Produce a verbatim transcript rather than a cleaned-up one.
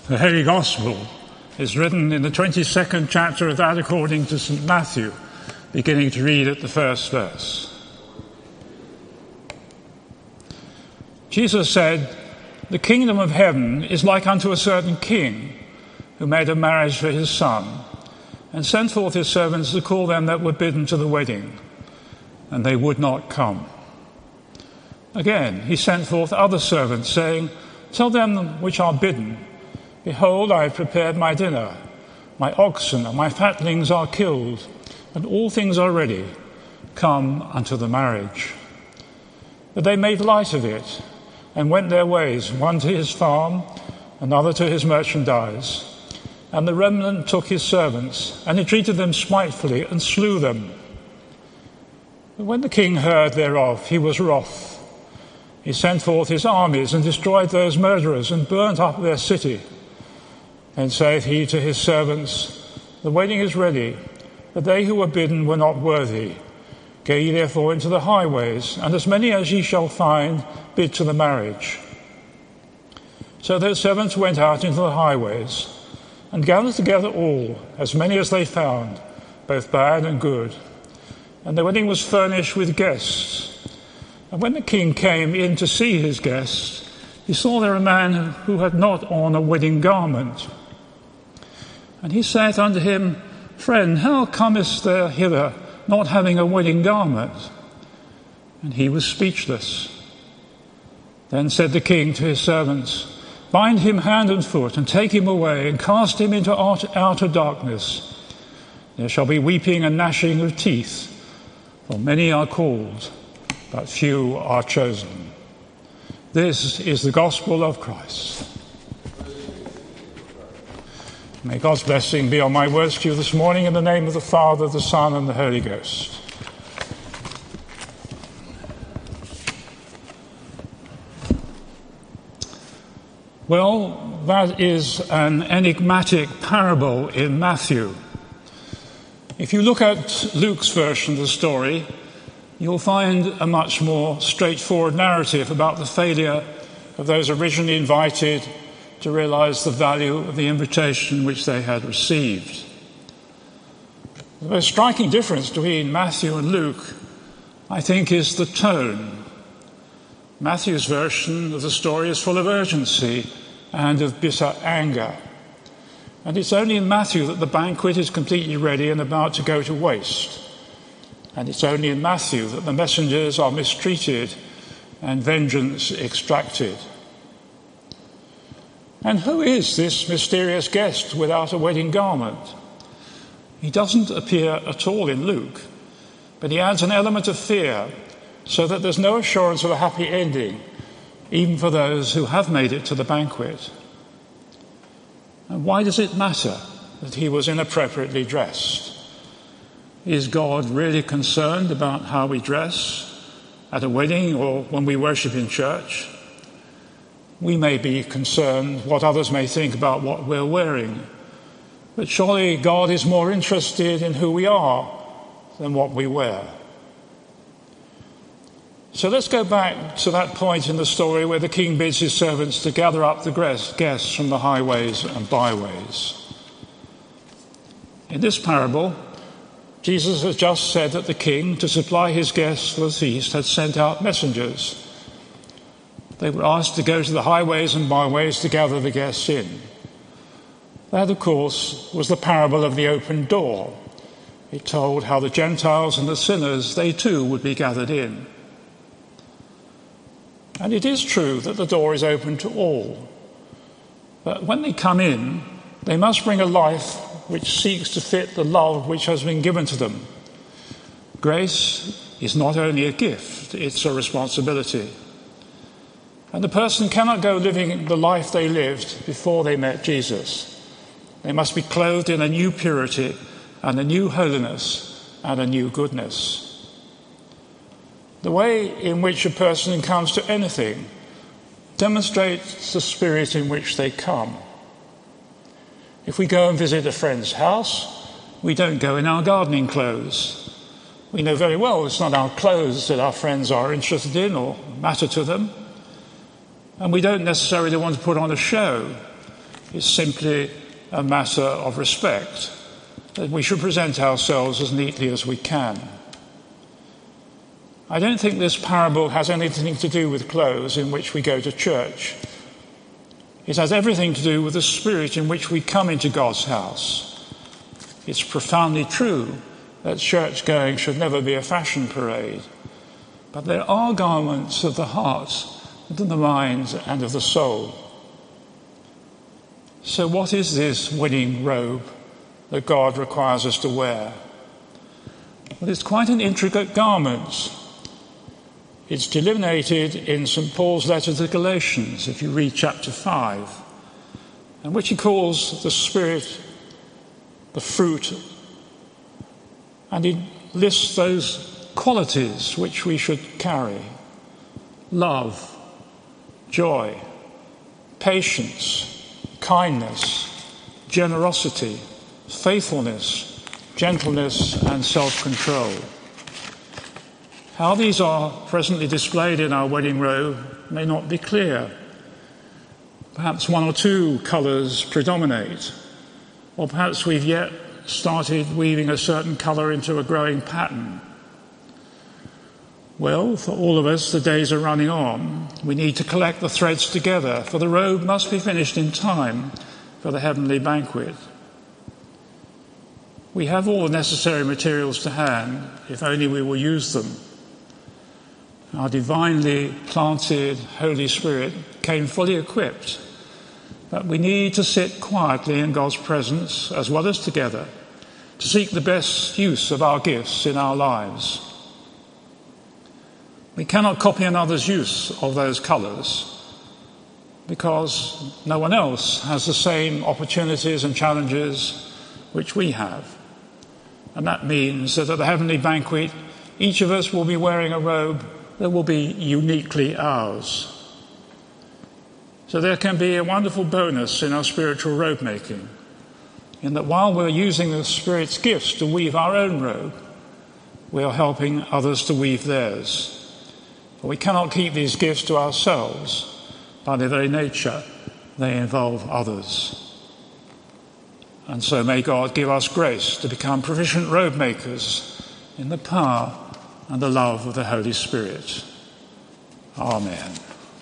The Holy Gospel is written in the twenty-second chapter of that according to Saint Matthew, beginning to read at the first verse. Jesus said, "The kingdom of heaven is like unto a certain king, who made a marriage for his son, and sent forth his servants to call them that were bidden to the wedding, and they would not come. Again he sent forth other servants, saying, Tell them which are bidden, Behold, I have prepared my dinner. My oxen and my fatlings are killed, and all things are ready. Come unto the marriage. But they made light of it, and went their ways, one to his farm, another to his merchandise. And the remnant took his servants, and he treated them spitefully, and slew them. But when the king heard thereof, he was wroth. He sent forth his armies, and destroyed those murderers, and burnt up their city. Then saith he to his servants, The wedding is ready, but they who were bidden were not worthy. Go ye therefore into the highways, and as many as ye shall find, bid to the marriage. So those servants went out into the highways, and gathered together all, as many as they found, both bad and good. And the wedding was furnished with guests. And when the king came in to see his guests, he saw there a man who had not on a wedding garment. And he saith unto him, Friend, how comest thou hither, not having a wedding garment? And he was speechless. Then said the king to his servants, Bind him hand and foot, and take him away, and cast him into outer darkness. There shall be weeping and gnashing of teeth, for many are called, but few are chosen. This is the gospel of Christ. May God's blessing be on my words to you this morning, in the name of the Father, the Son, and the Holy Ghost. Well, that is an enigmatic parable in Matthew. If you look at Luke's version of the story, you'll find a much more straightforward narrative about the failure of those originally invited to realize the value of the invitation which they had received. The most striking difference between Matthew and Luke, I think, is the tone. Matthew's version of the story is full of urgency and of bitter anger. And it's only in Matthew that the banquet is completely ready and about to go to waste. And it's only in Matthew that the messengers are mistreated and vengeance extracted. And who is this mysterious guest without a wedding garment? He doesn't appear at all in Luke, but he adds an element of fear so that there's no assurance of a happy ending, even for those who have made it to the banquet. And why does it matter that he was inappropriately dressed? Is God really concerned about how we dress at a wedding or when we worship in church? We may be concerned what others may think about what we're wearing, but surely God is more interested in who we are than what we wear. So let's go back to that point in the story where the king bids his servants to gather up the guests from the highways and byways. In this parable, Jesus has just said that the king, to supply his guests for the feast, had sent out messengers. They were asked to go to the highways and byways to gather the guests in. That, of course, was the parable of the open door. It told how the Gentiles and the sinners, they too would be gathered in. And it is true that the door is open to all. But when they come in, they must bring a life which seeks to fit the love which has been given to them. Grace is not only a gift, it's a responsibility. And the person cannot go living the life they lived before they met Jesus. They must be clothed in a new purity and a new holiness and a new goodness. The way in which a person comes to anything demonstrates the spirit in which they come. If we go and visit a friend's house, we don't go in our gardening clothes. We know very well it's not our clothes that our friends are interested in or matter to them. And we don't necessarily want to put on a show. is simply a matter of respect, that we should present ourselves as neatly as we can. I don't think this parable has anything to do with clothes in which we go to church. It has everything to do with the spirit in which we come into God's house. It's profoundly true that church going should never be a fashion parade, but there are garments of the heart and of the mind and of the soul. So what is this wedding robe that God requires us to wear? Well, it's quite an intricate garment. It's delineated in Saint Paul's letter to the Galatians, if you read chapter five, and which he calls the Spirit, the fruit, and he lists those qualities which we should carry: love, joy, patience, kindness, generosity, faithfulness, gentleness, and self-control. How these are presently displayed in our wedding robe may not be clear. Perhaps one or two colours predominate, or perhaps we've yet started weaving a certain colour into a growing pattern. Well, for all of us, the days are running on. We need to collect the threads together, for the robe must be finished in time for the heavenly banquet. We have all the necessary materials to hand, if only we will use them. Our divinely planted Holy Spirit came fully equipped, but we need to sit quietly in God's presence as well as together to seek the best use of our gifts in our lives. We cannot copy another's use of those colours because no one else has the same opportunities and challenges which we have. And that means that at the heavenly banquet, each of us will be wearing a robe that will be uniquely ours. So there can be a wonderful bonus in our spiritual robe making, in that while we're using the Spirit's gifts to weave our own robe, we are helping others to weave theirs. For we cannot keep these gifts to ourselves. By their very nature, they involve others. And so may God give us grace to become proficient robe makers in the power and the love of the Holy Spirit. Amen.